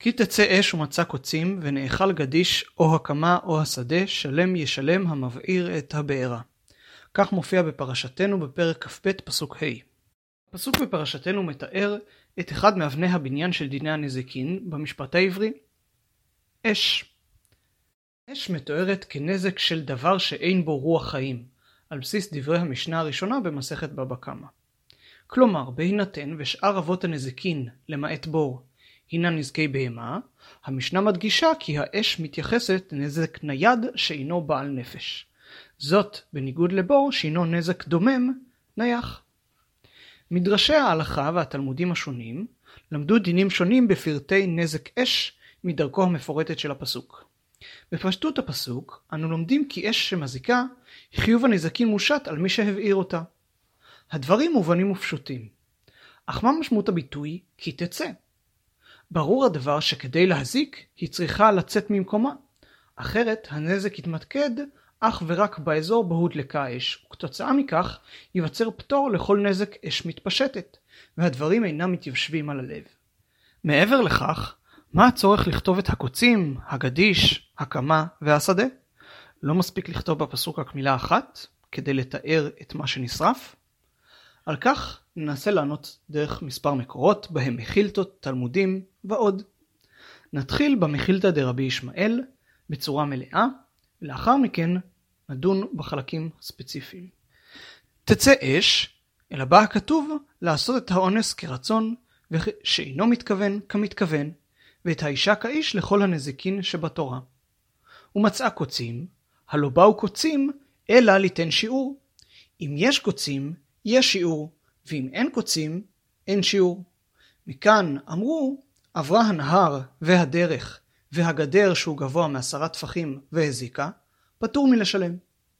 כי תצא אש ומצא קוצים, ונאכל גדיש או הקמה או השדה, שלם ישלם המבעיר את הבארה. כך מופיע בפרשתנו בפרק כ"ב פסוק ה'. הפסוק בפרשתנו מתאר את אחד מאבני הבניין של דיני הנזיקין במשפט העברי. אש. אש מתוארת כנזק של דבר שאין בו רוח חיים, על בסיס דברי המשנה הראשונה במסכת בבא קמא. כלומר, בהינתן ושאר אבות הנזיקין, למעט בור, הינה נזקי בהמה, המשנה מדגישה כי האש מתייחסת לנזק נייד שאינו בעל נפש. זאת בניגוד לבור שהינו נזק דומם, נייח. מדרשי ההלכה והתלמודים השונים למדו דינים שונים בפרטי נזק אש מדרכו המפורטת של הפסוק. בפשטות הפסוק אנו לומדים כי אש שמזיקה, חיוב הנזקין מושת על מי שהבעיר אותה. הדברים מובנים ופשוטים. אך מה משמעות הביטוי כי תצא? ברור הדבר שכדי להזיק היא צריכה לצאת ממקומה, אחרת הנזק יתמקד אך ורק באזור בו הודלקה האש, וכתוצאה מכך ייווצר פטור לכל נזק אש מתפשטת, והדברים אינם מתיישבים על הלב. מעבר לכך, מה הצורך לכתוב את הקוצים, הגדיש, הקמה והשדה? לא מספיק לכתוב בפסוק רק מילה אחת כדי לתאר את מה שנשרף? על כך ננסה לענות דרך מספר מקורות בהם מחילתות, תלמודים ועוד. נתחיל במחילתא דרבי ישמעאל בצורה מלאה, ולאחר מכן נדון בחלקים ספציפיים. תצא אש, אלא בא הכתוב לעשות את האונס כרצון, ושאינו מתכוון כמתכוון, ואת האישה כאיש לכל הנזיקין שבתורה. ומצאה קוצים, הלא באו קוצים, אלא ליתן שיעור. אם יש קוצים, יש שיעור, ואם אין קוצים, אין שיעור. מכאן אמרו, עברה הנהר והדרך והגדר שהוא גבוה מ10 טפחים והזיקה, פטור מלשלם.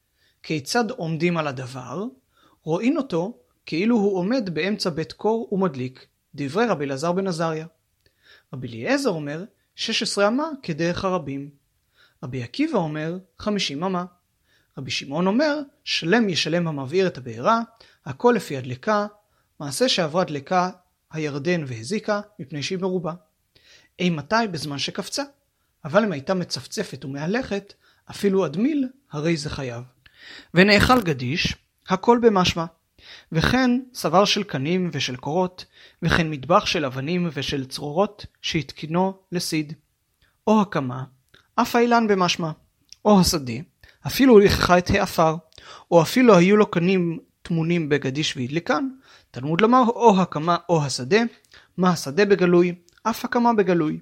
כיצד עומדים על הדבר? רואים אותו כאילו הוא עומד באמצע בית קור ומדליק, דברי רבי אלעזר בן עזריה. רבי אליעזר אומר 16 אמה כדרך הרבים. רבי עקיבא אומר 50 אמה. רבי שמעון אומר שלם ישלם המבעיר את הבארה, הכל לפי הדלקה, מעשה שעברה דלקה הירדן והזיקה מפני שהיא מרובה. אימתי בזמן שקפצה, אבל אם הייתה מצפצפת ומהלכת, אפילו אדמיל הרי זה חייב. ונאכל גדיש, הכל במשמע, וכן סבר של קנים ושל קורות, וכן מטבח של אבנים ושל צרורות שהתקינו לסיד. או הקמה, אף האילן במשמע, או השדה, אפילו הליכה את העפר, או אפילו היו לו קנים תמונים בגדיש והדליקן, תלמוד לומר או הקמה או השדה, מה השדה בגלוי, אף הקמה בגלוי.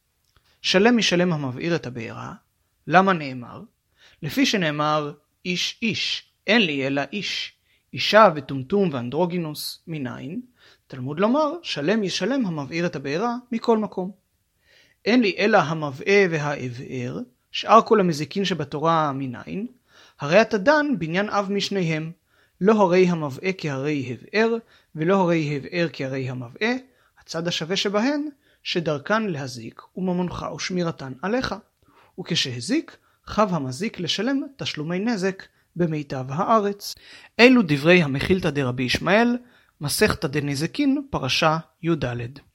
שלם ישלם המבעיר את הבארה, למה נאמר? לפי שנאמר איש איש, אין לי אלא איש, אישה וטומטום ואנדרוגינוס מניין, תלמוד לומר שלם ישלם המבעיר את הבארה מכל מקום. אין לי אלא המבעה והאבער, שאר כל המזיקין שבתורה מניין, הרי אתה דן בניין אב משניהם, לא הרי המבעה כהרי הבער, ולא הרי הבער כהרי המבעה, הצד השווה שבהן, שדרכן להזיק וממונך ושמירתן עליך. וכשהזיק, חב המזיק לשלם תשלומי נזק במיטב הארץ. אלו דברי המחילתא דרבי ישמעאל, מסכתא דנזיקין, פרשה י"ד.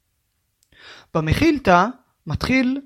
במחילתא מתחיל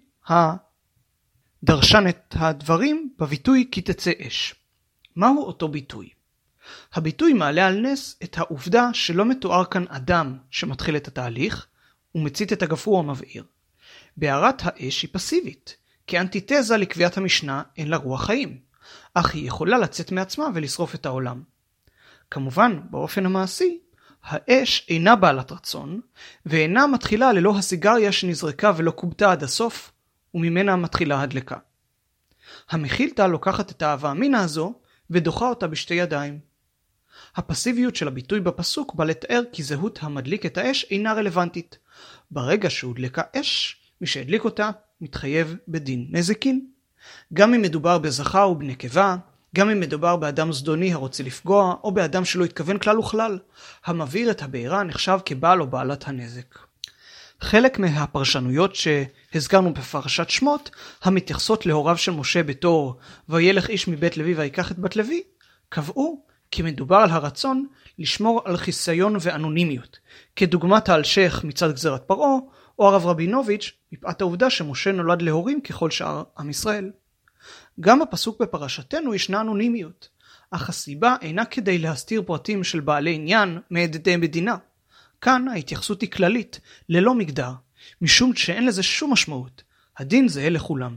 הדרשן את הדברים בביטוי כי תצא אש. מהו אותו ביטוי? הביטוי מעלה על נס את העובדה שלא מתואר כאן אדם שמתחיל את התהליך ומצית את הגפרור המבעיר. בערת האש היא פסיבית, כאנטיתזה לקביעת המשנה אין לה רוח חיים, אך היא יכולה לצאת מעצמה ולשרוף את העולם. כמובן, באופן המעשי, האש אינה בעלת רצון, ואינה מתחילה ללא הסיגריה שנזרקה ולא קובתה עד הסוף, וממנה מתחילה הדלקה. המחילתא לוקחת את האהבה אמינה הזו, ודוחה אותה בשתי ידיים. הפסיביות של הביטוי בפסוק בא לתאר כי זהות המדליק את האש אינה רלוונטית. ברגע שהודלקה אש, מי שהדליק אותה מתחייב בדין נזיקין. גם אם מדובר בזכר ובנקבה, גם אם מדובר באדם זדוני הרוצה לפגוע, או באדם שלא התכוון כלל וכלל, המבעיר את הבארה נחשב כבעל או בעלת הנזק. חלק מהפרשנויות שהזכרנו בפרשת שמות, המתייחסות להוריו של משה בתור וילך איש מבית לוי ויקח את בת לוי, קבעו כי מדובר על הרצון לשמור על חיסיון ואנונימיות, כדוגמת האלשך מצד גזירת פרעה, או הרב רבינוביץ' מפאת העובדה שמשה נולד להורים ככל שאר עם ישראל. גם בפסוק בפרשתנו ישנה אנונימיות, אך הסיבה אינה כדי להסתיר פרטים של בעלי עניין מעדי מדינה. כאן ההתייחסות היא כללית, ללא מגדר, משום שאין לזה שום משמעות. הדין זהה לכולם.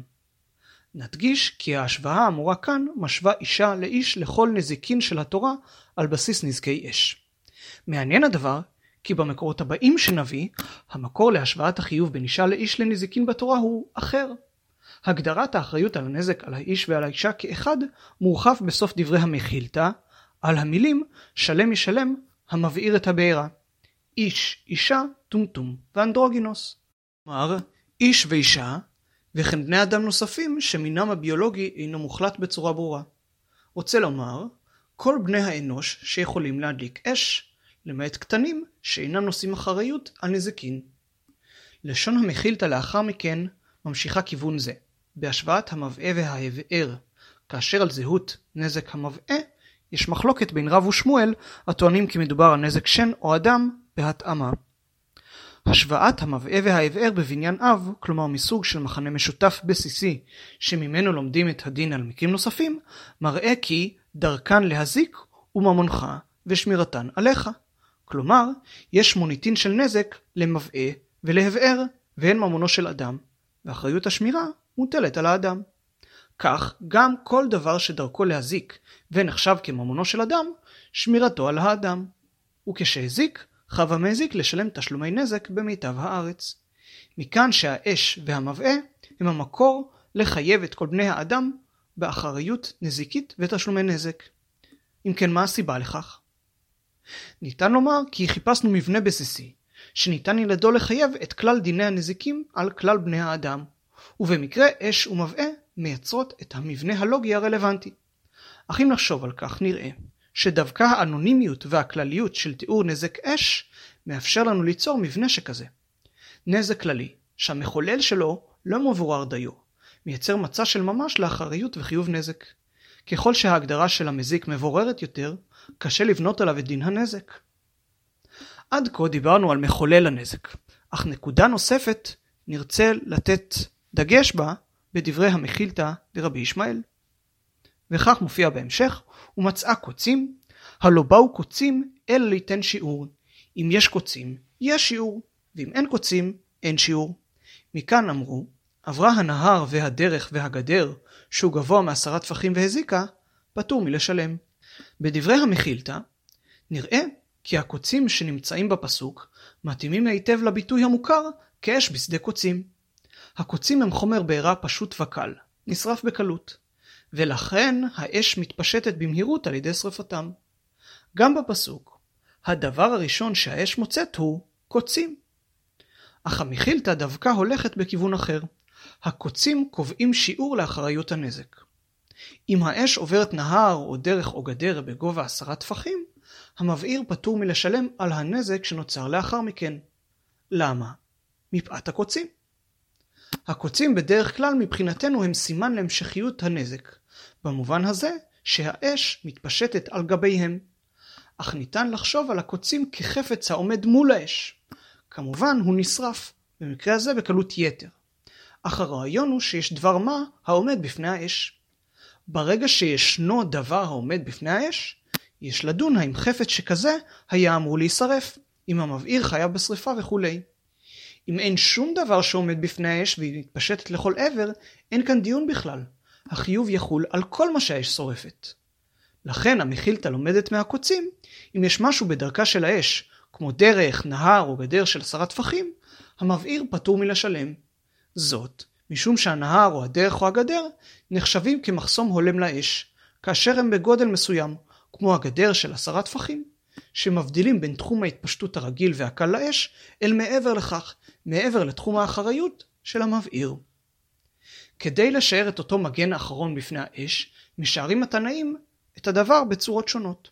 נדגיש כי ההשוואה האמורה כאן משווה אישה לאיש לכל נזיקין של התורה על בסיס נזקי אש. מעניין הדבר כי במקורות הבאים שנביא, המקור להשוואת החיוב בין אישה לאיש לנזיקין בתורה הוא אחר. הגדרת האחריות על הנזק על האיש ועל האישה כאחד מורחב בסוף דברי המחילתא על המילים שלם ישלם המבעיר את הבעירה. איש, אישה, טומטום ואנדרוגינוס. כלומר, איש ואישה וכן בני אדם נוספים שמינם הביולוגי אינו מוחלט בצורה ברורה. רוצה לומר, כל בני האנוש שיכולים להדליק אש, למעט קטנים שאינם נושאים אחריות על נזיקין. לשון המחילתא לאחר מכן ממשיכה כיוון זה, בהשוואת המבעה וההבער, כאשר על זהות נזק המבעה יש מחלוקת בין רב ושמואל הטוענים כי מדובר על נזק שן או אדם בהתאמה. השוואת המבעה וההבער בבניין אב, כלומר מסוג של מחנה משותף בסיסי שממנו לומדים את הדין על מקרים נוספים, מראה כי דרכן להזיק וממונך ושמירתן עליך. כלומר, יש מוניטין של נזק למבעה ולהבער ואין ממונו של אדם, ואחריות השמירה מוטלת על האדם. כך גם כל דבר שדרכו להזיק ונחשב כממונו של אדם, שמירתו על האדם. וכשהזיק, חב המזיק לשלם תשלומי נזק במיטב הארץ. מכאן שהאש והמבעה הם המקור לחייב את כל בני האדם באחריות נזיקית ותשלומי נזק. אם כן, מה הסיבה לכך? ניתן לומר כי חיפשנו מבנה בסיסי, שניתן ילדו לחייב את כלל דיני הנזיקים על כלל בני האדם, ובמקרה אש ומבעה מייצרות את המבנה הלוגי הרלוונטי. אך אם נחשוב על כך נראה שדווקא האנונימיות והכלליות של תיאור נזק אש מאפשר לנו ליצור מבנה שכזה. נזק כללי, שהמחולל שלו לא מבורר דיו, מייצר מצע של ממש לאחריות וחיוב נזק. ככל שההגדרה של המזיק מבוררת יותר, קשה לבנות עליו את דין הנזק. עד כה דיברנו על מחולל הנזק, אך נקודה נוספת נרצה לתת דגש בה בדברי המחילתא דרבי ישמעאל. וכך מופיע בהמשך, ומצאה קוצים, הלא באו קוצים אלא ליתן שיעור. אם יש קוצים, יש שיעור, ואם אין קוצים, אין שיעור. מכאן אמרו, עברה הנהר והדרך והגדר, שהוא גבוה מ10 טפחים והזיקה, פטור מלשלם. בדברי המחילתא, נראה כי הקוצים שנמצאים בפסוק, מתאימים היטב לביטוי המוכר כאש בשדה קוצים. הקוצים הם חומר בעירה פשוט וקל, נשרף בקלות. ולכן האש מתפשטת במהירות על ידי שרפתם. גם בפסוק, הדבר הראשון שהאש מוצאת הוא קוצים. אך המחילתא דווקא הולכת בכיוון אחר. הקוצים קובעים שיעור לאחריות הנזק. אם האש עוברת נהר או דרך או גדר בגובה 10 טפחים, המבעיר פטור מלשלם על הנזק שנוצר לאחר מכן. למה? מפאת הקוצים. הקוצים בדרך כלל מבחינתנו הם סימן להמשכיות הנזק, במובן הזה שהאש מתפשטת על גביהם. אך ניתן לחשוב על הקוצים כחפץ העומד מול האש. כמובן הוא נשרף, במקרה הזה בקלות יתר. אך הרעיון הוא שיש דבר מה העומד בפני האש. ברגע שישנו דבר העומד בפני האש, יש לדון האם חפץ שכזה היה אמור להישרף, אם המבעיר חייב בשריפה וכו'. אם אין שום דבר שעומד בפני האש והיא מתפשטת לכל עבר, אין כאן דיון בכלל. החיוב יחול על כל מה שהאש שורפת. לכן המחילתא לומדת מהקוצים, אם יש משהו בדרכה של האש, כמו דרך, נהר או גדר של 10 טפחים, המבעיר פטור מלשלם. זאת, משום שהנהר או הדרך או הגדר נחשבים כמחסום הולם לאש, כאשר הם בגודל מסוים, כמו הגדר של 10 טפחים, שמבדילים בין תחום ההתפשטות הרגיל והקל לאש, אל מעבר לכך, מעבר לתחום האחריות של המבעיר. כדי לשער את אותו מגן האחרון בפני האש, משערים התנאים את הדבר בצורות שונות.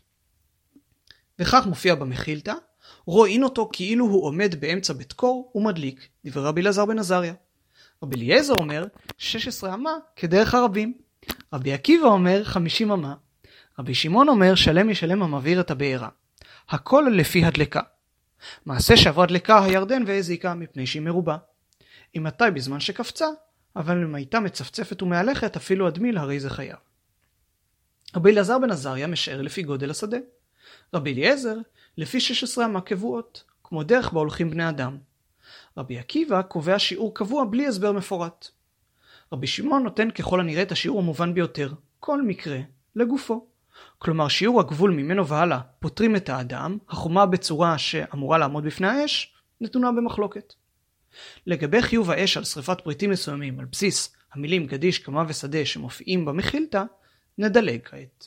וכך מופיע במחילתא, רואים אותו כאילו הוא עומד באמצע בית קור ומדליק, דברי רבי אלעזר בן עזריה. רבי אליעזר אומר 16 אמה כדרך הרבים. רבי עקיבא אומר 50 אמה. רבי שמעון אומר שלם ישלם המבעיר את הבעירה. הכל לפי הדלקה. מעשה שעברה דלקה הירדן והזיקה מפני שהיא מרובה. אם מתי בזמן שקפצה, אבל אם הייתה מצפצפת ומהלכת אפילו הדמיל הרי זה חייב. רבי אלעזר בן עזריה משער לפי גודל השדה. רבי אליעזר לפי 16 אמה קבועות, כמו דרך בה הולכים בני אדם. רבי עקיבא קובע שיעור קבוע בלי הסבר מפורט. רבי שמעון נותן ככל הנראה את השיעור המובן ביותר, כל מקרה לגופו. כלומר שיעור הגבול ממנו והלאה פותרים את האדם, החומה בצורה שאמורה לעמוד בפני האש, נתונה במחלוקת. לגבי חיוב האש על שריפת פריטים מסוימים על בסיס המילים גדיש, קמה ושדה שמופיעים במחילתא, נדלג כעת.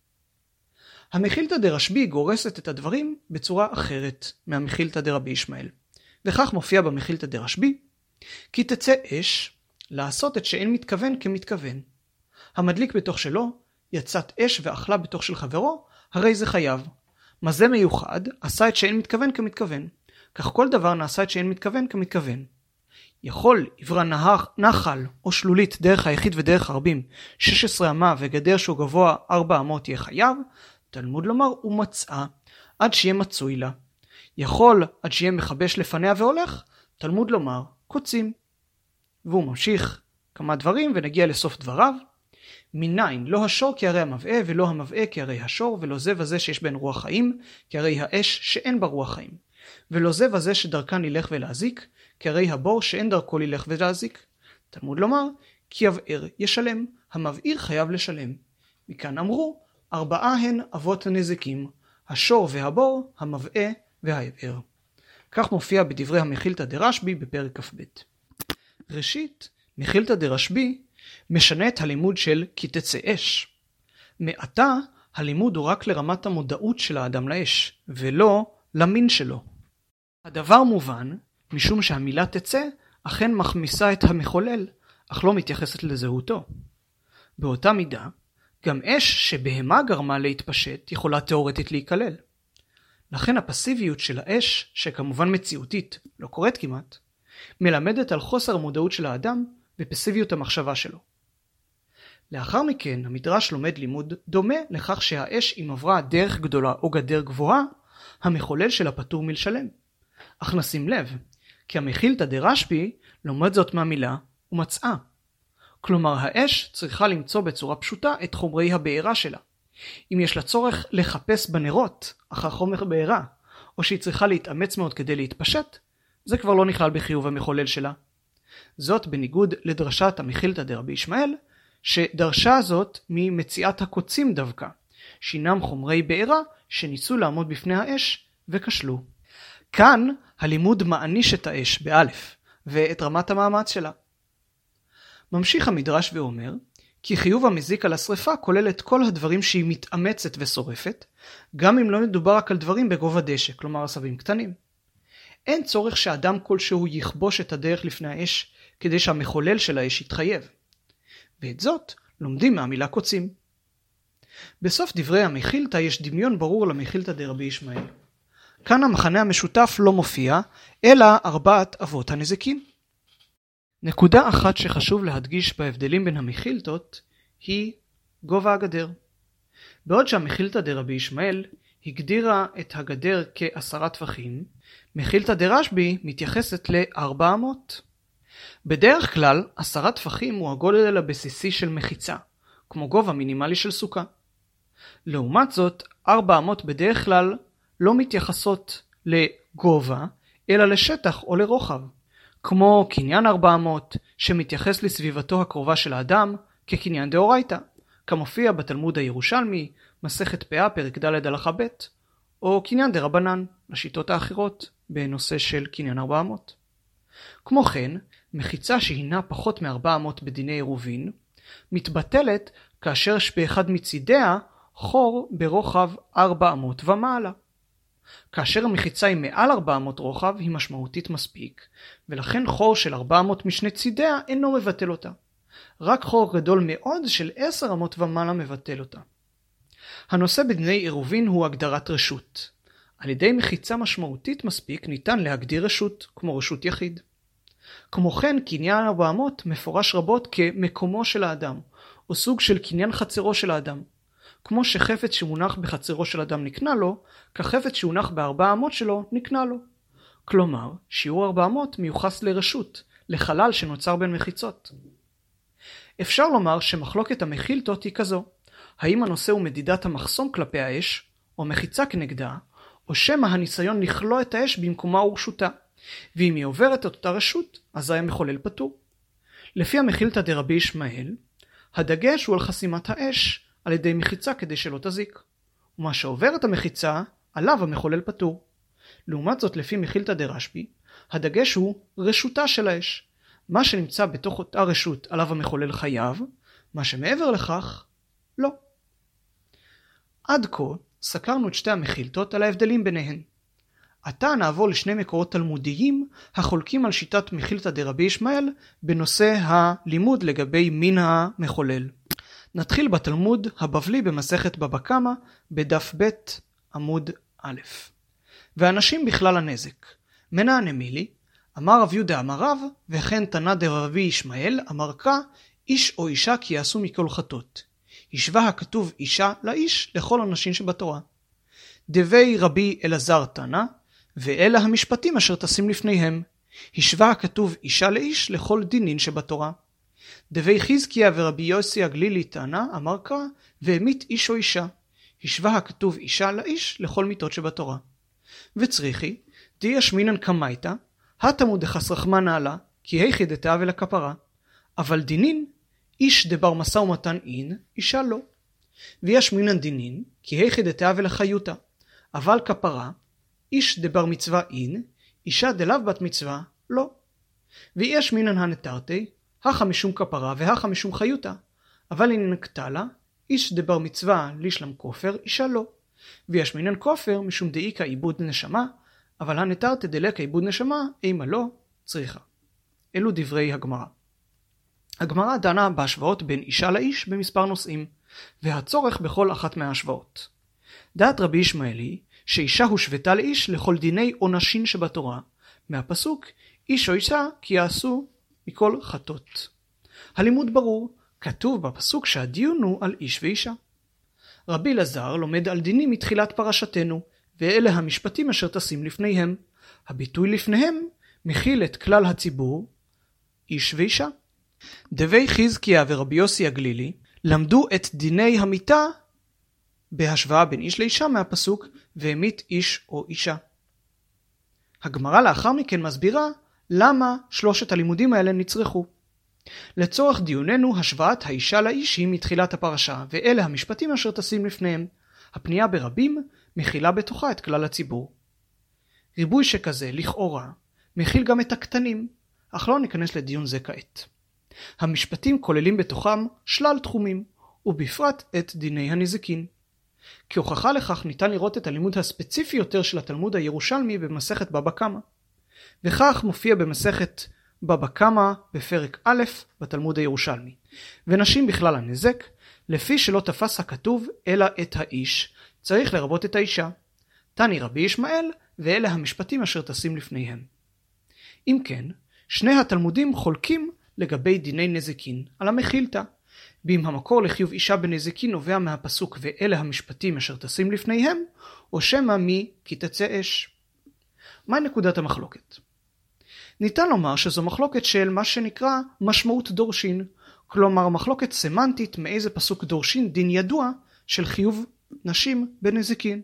המחילתא דרשב"י גורסת את הדברים בצורה אחרת מהמחילתא דרבי ישמעאל. וכך מופיע במחילתא דרשב"י, כי תצא אש לעשות את שאין מתכוון כמתכוון. המדליק בתוך שלו, יצאת אש ואכלה בתוך של חברו, הרי זה חייב. מה זה מיוחד, עשה את שאין מתכוון כמתכוון. כך כל דבר נעשה את שאין מתכוון כמתכוון. יכול עברה נחל או שלולית דרך היחיד ודרך הרבים 16 אמה וגדר שהוא גבוה 4 אמות יהיה חייב, תלמוד לומר הוא מצאה עד שיהיה מצוי לה. יכול עד שיהיה מחבש לפניה והולך, תלמוד לומר קוצים. והוא ממשיך כמה דברים ונגיע לסוף דבריו. מניין לא השור כי הרי המבעה ולא המבעה כי הרי השור, ולא זה וזה שיש בין רוח חיים כי הרי האש שאין בה רוח חיים, ולא זה וזה שדרכן ילך ולהזיק כי הרי הבור שאין דרכו לילך ולהזיק. תלמוד לומר כי יבער ישלם, המבעיר חייב לשלם. מכאן אמרו 4 הן אבות הנזקים, השור והבור, המבעה והיבער. כך מופיע בדברי המחילתא דרשב"י בפרק כ"ב. ראשית, מחילתא דרשב"י משנה את הלימוד של כי תצא אש. מעתה הלימוד הוא רק לרמת המודעות של האדם לאש, ולא למין שלו. הדבר מובן משום שהמילה תצא אכן מחמיסה את המחולל, אך לא מתייחסת לזהותו. באותה מידה, גם אש שבהמה גרמה להתפשט יכולה תאורטית להיכלל. לכן הפסיביות של האש, שכמובן מציאותית לא קורית כמעט, מלמדת על חוסר המודעות של האדם ופסיביות המחשבה שלו. לאחר מכן המדרש לומד לימוד דומה לכך שהאש אם עברה דרך גדולה או גדר גבוהה, המחולל שלה פטור מלשלם. אך נשים לב, כי המחילתא דרשב"י לומד זאת מהמילה ומצאה. כלומר האש צריכה למצוא בצורה פשוטה את חומרי הבעירה שלה. אם יש לה צורך לחפש בנרות אחר חומר בעירה, או שהיא צריכה להתאמץ מאוד כדי להתפשט, זה כבר לא נכלל בחיוב המחולל שלה. זאת בניגוד לדרשת המחילתא דרבי ישמעאל, שדרשה זאת ממציאת הקוצים דווקא, שינם חומרי בעירה שניסו לעמוד בפני האש וכשלו. כאן הלימוד מעניש את האש באלף, ואת רמת המאמץ שלה. ממשיך המדרש ואומר, כי חיוב המזיק על השריפה כולל את כל הדברים שהיא מתאמצת ושורפת, גם אם לא מדובר רק על דברים בגובה דשא, כלומר עשבים קטנים. אין צורך שאדם כלשהו יכבוש את הדרך לפני האש, כדי שהמחולל של האש יתחייב. ואת זאת לומדים מהמילה קוצים. בסוף דברי המחילתא יש דמיון ברור למחילתא דרבי ישמעאל. כאן המחנה המשותף לא מופיע, אלא 4 אבות הנזקים. נקודה אחת שחשוב להדגיש בהבדלים בין המחילתות היא גובה הגדר. בעוד שהמחילתא דרבי ישמעאל הגדירה את הגדר כ10 טפחים, מחילתא דרשב"י מתייחסת ל400. בדרך כלל 10 טפחים הוא הגודל הבסיסי של מחיצה, כמו גובה מינימלי של סוכה. לעומת זאת 400 בדרך כלל לא מתייחסות לגובה אלא לשטח או לרוחב, כמו קניין 400 שמתייחס לסביבתו הקרובה של האדם כקניין דאורייתא, כמופיע בתלמוד הירושלמי, מסכת פאה פרק ד' הלכה ב', או קניין דרבנן, לשיטות האחרות בנושא של קניין 400. כמו כן, מחיצה שהינה פחות מ400 בדיני עירובין, מתבטלת כאשר יש באחד מצידיה חור ברוחב 400 ומעלה. כאשר המחיצה היא מעל 400 רוחב היא משמעותית מספיק, ולכן חור של 400 משני צידיה אינו מבטל אותה. רק חור גדול מאוד של 10 אמות ומעלה מבטל אותה. הנושא בדיני עירובין הוא הגדרת רשות. על ידי מחיצה משמעותית מספיק ניתן להגדיר רשות, כמו רשות יחיד. כמו כן, קניין 400 מפורש רבות כמקומו של האדם, או סוג של קניין חצרו של האדם. כמו שחפץ שמונח בחצרו של אדם נקנה לו, כחפץ שהונח ב400 שלו נקנה לו. כלומר, שיעור 400 מיוחס לרשות, לחלל שנוצר בין מחיצות. אפשר לומר שמחלוקת המחילתות היא כזו, האם הנושא הוא מדידת המחסום כלפי האש, או מחיצה כנגדה, או שמא הניסיון לכלוא את האש במקומה ורשותה, ואם היא עוברת את אותה רשות, אזי המחולל פטור. לפי המחילתא דרבי ישמעאל, הדגש הוא על חסימת האש על ידי מחיצה כדי שלא תזיק, ומה שעובר את המחיצה, עליו המחולל פטור. לעומת זאת, לפי מחילתא דרשב"י, הדגש הוא רשותה של האש. מה שנמצא בתוך אותה רשות עליו המחולל חייב, מה שמעבר לכך, לא. עד כה סקרנו את שתי המחילתות על ההבדלים ביניהן. עתה נעבור לשני מקורות תלמודיים החולקים על שיטת מחילתא דרבי ישמעאל בנושא הלימוד לגבי מין המחולל. נתחיל בתלמוד הבבלי במסכת בבא קמא בדף ב' עמוד א'. ואנשים בכלל הנזק. מנא נמילי, אמר רב יהודה אמר רב, וכן תנא דרבי ישמעאל אמר קא, איש או אישה כי יעשו מכל חטות. השווה הכתוב אישה לאיש לכל הנשים שבתורה. דבי רבי אלעזר תנא, ואלה המשפטים אשר תשים לפניהם. השווה הכתוב אישה לאיש לכל דינין שבתורה. דבי חזקיה ורבי יוסי הגלילי תנא אמר קא, והמית איש או אישה. השווה הכתוב אישה לאיש לכל מיתות שבתורה. וצריכי, די ישמינן קמייתא, התמוד דחס רחמנא עלה, כי היכי דתאה ולכפרה. אבל דינין, איש דבר משא ומתן אין, אישה לא. וישמינן דינין, כי היכי דתאה ולחיותא. אבל כפרה, איש דבר מצווה אין, אישה דלאו בת מצווה לא. וישמינן הנתרתי, הכה משום כפרה והכה משום חיותא. אבל אין נקטלה, איש דבר מצווה לישלם כופר, אישה לא. וישמינן כופר משום דאיקה עיבוד נשמה, אבל הנתרתי דלקה עיבוד נשמה, אימה לא צריכה. אלו דברי הגמרא. הגמרא דנה בהשוואות בין אישה לאיש במספר נושאים, והצורך בכל אחת מההשוואות. דעת רבי ישמעאל היא שאישה הושוותה לאיש לכל דיני עונשין שבתורה, מהפסוק איש או אישה כי יעשו מכל חטות. הלימוד ברור, כתוב בפסוק שהדיון הוא על איש ואישה. רבי אלעזר לומד על דינים מתחילת פרשתנו, ואלה המשפטים אשר תשים לפניהם. הביטוי לפניהם מכיל את כלל הציבור, איש ואישה. דבי חזקיה ורבי יוסי הגלילי למדו את דיני המיתה בהשוואה בין איש לאישה מהפסוק והמית איש או אישה. הגמרא לאחר מכן מסבירה למה שלושת הלימודים האלה נצרכו. לצורך דיוננו השוואת האישה לאיש היא מתחילת הפרשה, ואלה המשפטים אשר תשים לפניהם. הפנייה ברבים מכילה בתוכה את כלל הציבור. ריבוי שכזה, לכאורה, מכיל גם את הקטנים, אך לא ניכנס לדיון זה כעת. המשפטים כוללים בתוכם שלל תחומים, ובפרט את דיני הנזיקין. כהוכחה לכך ניתן לראות את הלימוד הספציפי יותר של התלמוד הירושלמי במסכת בבא קמא. וכך מופיע במסכת בבא קמא בפרק א' בתלמוד הירושלמי. ונשים בכלל הנזק, לפי שלא תפס הכתוב אלא את האיש, צריך לרבות את האישה. תני רבי ישמעאל, ואלה המשפטים אשר תשים לפניהם. אם כן, שני התלמודים חולקים לגבי דיני נזיקין על המחילתא. ואם המקור לחיוב אישה בנזיקין נובע מהפסוק ואלה המשפטים אשר תשים לפניהם, או שמא כי תצא אש. מהי נקודת המחלוקת? ניתן לומר שזו מחלוקת של מה שנקרא משמעות דורשין, כלומר מחלוקת סמנטית מאיזה פסוק דורשין דין ידוע של חיוב נשים בנזיקין.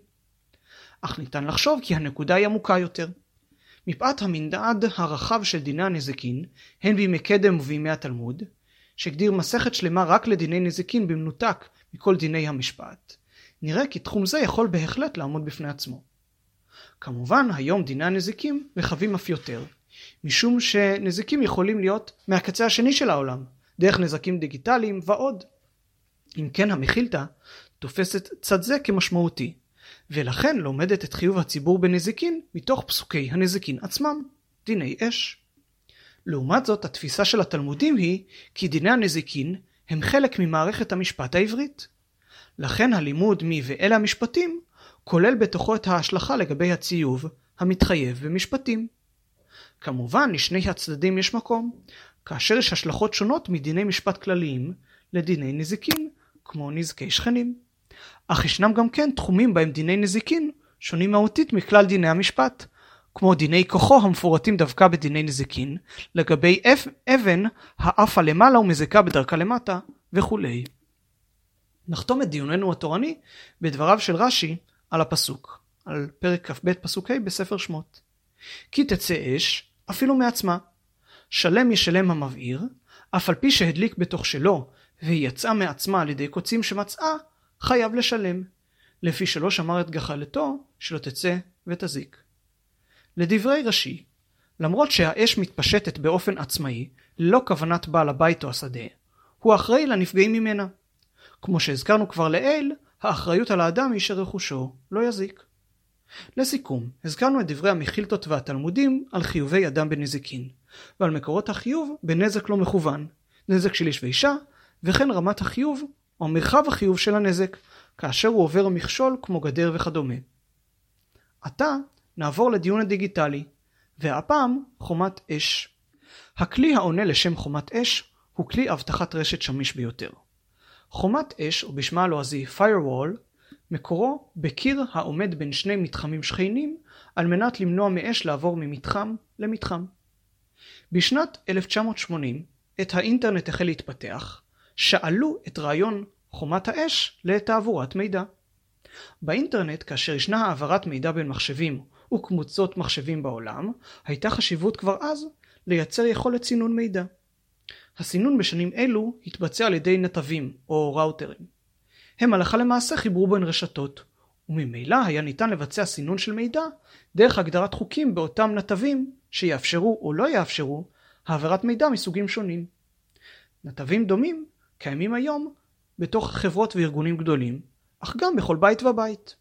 אך ניתן לחשוב כי הנקודה היא עמוקה יותר. מפאת המנעד הרחב של דיני הנזיקין, הן בימי קדם ובימי התלמוד, שהגדיר מסכת שלמה רק לדיני נזיקין במנותק מכל דיני המשפט, נראה כי תחום זה יכול בהחלט לעמוד בפני עצמו. כמובן, היום דיני הנזיקים רחבים אף יותר, משום שנזיקים יכולים להיות מהקצה השני של העולם, דרך נזקים דיגיטליים ועוד. אם כן, המחילתא תופסת צד זה כמשמעותי, ולכן לומדת את חיוב הציבור בנזיקין מתוך פסוקי הנזיקין עצמם, דיני אש. לעומת זאת, התפיסה של התלמודים היא כי דיני הנזיקין הם חלק ממערכת המשפט העברית. לכן הלימוד ואלה המשפטים כולל בתוכו את ההשלכה לגבי הציוב המתחייב במשפטים. כמובן, לשני הצדדים יש מקום, כאשר יש השלכות שונות מדיני משפט כלליים לדיני נזיקין, כמו נזקי שכנים. אך ישנם גם כן תחומים בהם דיני נזיקין שונים מהותית מכלל דיני המשפט, כמו דיני כוחו המפורטים דווקא בדיני נזיקין, לגבי אבן העפה למעלה ומזיקה בדרכה למטה וכו'. נחתום את דיוננו התורני בדבריו של רש"י על הפסוק, על פרק כ"ב פסוק ה' בספר שמות. כי תצא אש אפילו מעצמה, שלם ישלם המבעיר, אף על פי שהדליק בתוך שלו והיא יצאה מעצמה על ידי קוצים שמצאה, חייב לשלם, לפי שלא שמר את גחלתו שלא תצא ותזיק. לדברי רש"י, למרות שהאש מתפשטת באופן עצמאי, ללא כוונת בעל הבית או השדה, הוא אחראי לנפגעים ממנה. כמו שהזכרנו כבר לעיל, האחריות על האדם היא שרכושו לא יזיק. לסיכום, הזכרנו את דברי המחילתות והתלמודים על חיובי אדם בנזיקין, ועל מקורות החיוב בנזק לא מכוון, נזק של איש ואישה, וכן רמת החיוב או מרחב החיוב של הנזק, כאשר הוא עובר מכשול כמו גדר וכדומה. עתה נעבור לדיון הדיגיטלי, והפעם חומת אש. הכלי העונה לשם חומת אש הוא כלי אבטחת רשת שמיש ביותר. חומת אש, או בשמה הלועזי firewall, מקורו בקיר העומד בין שני מתחמים שכנים על מנת למנוע מאש לעבור ממתחם למתחם. בשנת 1980, עת האינטרנט החל להתפתח, שאלו את רעיון חומת האש לתעבורת מידע. באינטרנט, כאשר ישנה העברת מידע בין מחשבים וקבוצות מחשבים בעולם, הייתה חשיבות כבר אז לייצר יכולת סינון מידע. הסינון בשנים אלו התבצע על ידי נתבים או ראוטרים. הם הלכה למעשה חיברו בין רשתות, וממילא היה ניתן לבצע סינון של מידע דרך הגדרת חוקים באותם נתבים שיאפשרו או לא יאפשרו העברת מידע מסוגים שונים. נתבים דומים קיימים היום בתוך חברות וארגונים גדולים, אך גם בכל בית ובית.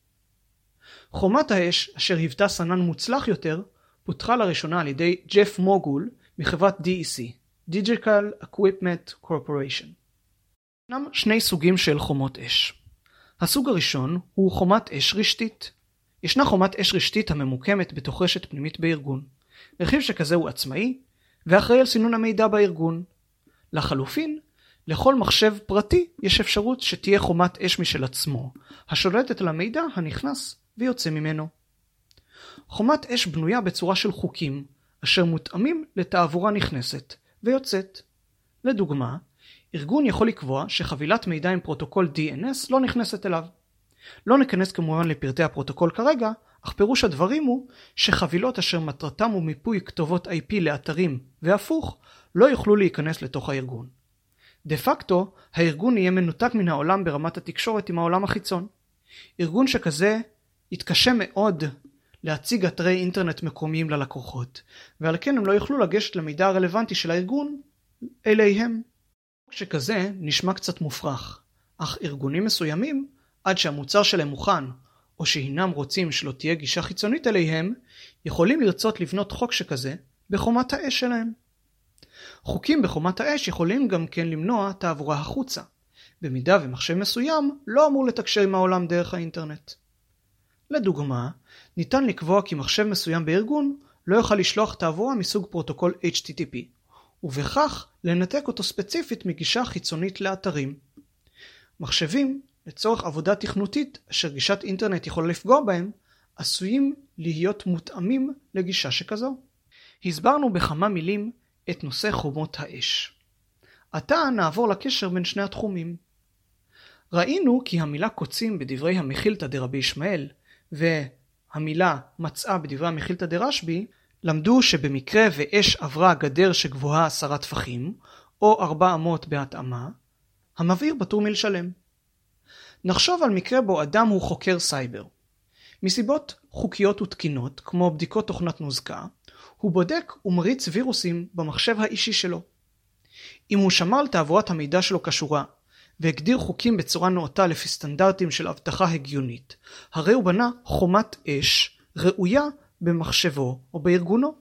חומת האש, אשר היוותה סנן מוצלח יותר, פותחה לראשונה על ידי ג'ף מוגול מחברת DEC, Digital Equipment Corporation. ישנם שני סוגים של חומות אש. הסוג הראשון הוא חומת אש רשתית. ישנה חומת אש רשתית הממוקמת בתוך רשת פנימית בארגון. רכיב שכזה הוא עצמאי, ואחראי על סינון המידע בארגון. לחלופין, לכל מחשב פרטי יש אפשרות שתהיה חומת אש משל עצמו, השולטת על המידע הנכנס ויוצא ממנו. חומת אש בנויה בצורה של חוקים, אשר מותאמים לתעבורה נכנסת ויוצאת. לדוגמה, ארגון יכול לקבוע שחבילת מידע עם פרוטוקול DNS לא נכנסת אליו. לא ניכנס כמובן לפרטי הפרוטוקול כרגע, אך פירוש הדברים הוא שחבילות אשר מטרתם הוא מיפוי כתובות IP לאתרים והפוך, לא יוכלו להיכנס לתוך הארגון. דה פקטו, הארגון יהיה מנותק מן העולם ברמת התקשורת עם העולם החיצון. ארגון שכזה יתקשה מאוד להציג אתרי אינטרנט מקומיים ללקוחות, ועל כן הם לא יוכלו לגשת למידע הרלוונטי של הארגון אליהם. שכזה נשמע קצת מופרך, אך ארגונים מסוימים, עד שהמוצר שלהם מוכן, או שהינם רוצים שלא תהיה גישה חיצונית אליהם, יכולים לרצות לבנות חוק שכזה בחומת האש שלהם. חוקים בחומת האש יכולים גם כן למנוע תעבורה החוצה, במידה ומחשב מסוים לא אמור לתקשר עם העולם דרך האינטרנט. לדוגמה, ניתן לקבוע כי מחשב מסוים בארגון לא יוכל לשלוח תעבורה מסוג פרוטוקול HTTP, ובכך לנתק אותו ספציפית מגישה חיצונית לאתרים. מחשבים, לצורך עבודה תכנותית אשר גישת אינטרנט יכולה לפגוע בהם, עשויים להיות מותאמים לגישה שכזו. הסברנו בכמה מילים את נושא חומות האש. עתה נעבור לקשר בין שני התחומים. ראינו כי המילה קוצים בדברי המחילתא דרבי ישמעאל והמילה מצאה בדברי המחילתא דרשב"י למדו שבמקרה ואש עברה גדר שגבוהה 10 טפחים או 4 אמות בהתאמה, המבעיר פטור מלשלם. נחשוב על מקרה בו אדם הוא חוקר סייבר. מסיבות חוקיות ותקינות, כמו בדיקות תוכנת נוזקה, הוא בודק ומריץ וירוסים במחשב האישי שלו. אם הוא שמר על תעבורת המידע שלו כשורה, והגדיר חוקים בצורה נאותה לפי סטנדרטים של אבטחה הגיונית, הרי הוא בנה חומת אש ראויה במחשבו או בארגונו.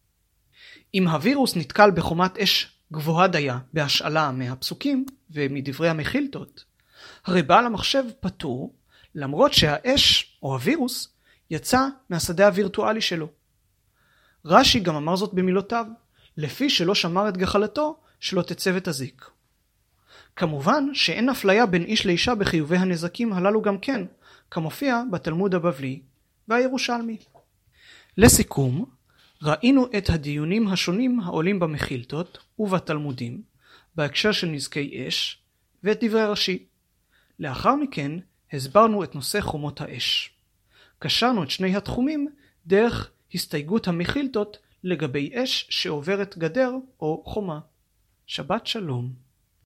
אם הווירוס נתקל בחומת אש גבוהה דייה בהשאלה מהפסוקים ומדברי המחילתות, הרי בעל המחשב פטור, למרות שהאש או הווירוס יצא מהשדה הווירטואלי שלו. רש"י גם אמר זאת במילותיו, לפי שלא שמר את גחלתו שלא תצא ותזיק. כמובן שאין אפליה בין איש לאישה בחיובי הנזקים הללו גם כן, כמופיע בתלמוד הבבלי והירושלמי. לסיכום, ראינו את הדיונים השונים העולים במחילתות ובתלמודים בהקשר של נזקי אש ואת דברי רש"י. לאחר מכן הסברנו את נושא חומות האש. קשרנו את שני התחומים דרך הסתייגות המחילתות לגבי אש שעוברת גדר או חומה. שבת שלום.